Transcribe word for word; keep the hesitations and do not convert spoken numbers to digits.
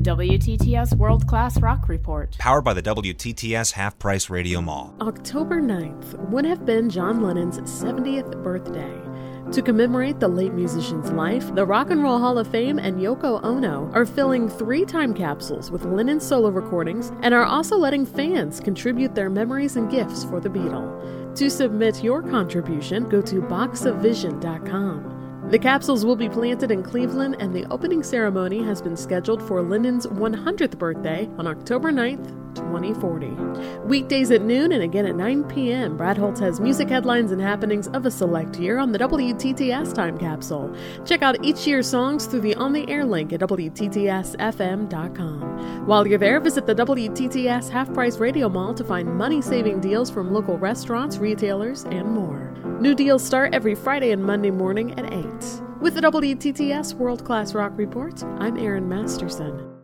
W T T S World Class Rock Report. Powered by the W T T S Half Price Radio Mall. October ninth would have been John Lennon's seventieth birthday. To commemorate the late musician's life, the Rock and Roll Hall of Fame and Yoko Ono are filling three time capsules with Lennon solo recordings and are also letting fans contribute their memories and gifts for the Beatle. To submit your contribution, go to box of vision dot com. The capsules will be planted in Cleveland, and the opening ceremony has been scheduled for Lennon's one hundredth birthday on October ninth, twenty forty. Weekdays at noon and again at nine p.m., Brad Holtz has music headlines and happenings of a select year on the W T T S Time Capsule. Check out each year's songs through the on-the-air link at W T T S F M dot com. While you're there, visit the W T T S Half Price Radio Mall to find money-saving deals from local restaurants, retailers, and more. New deals start every Friday and Monday morning at eight. With the W T T S World Class Rock Report, I'm Erin Masterson.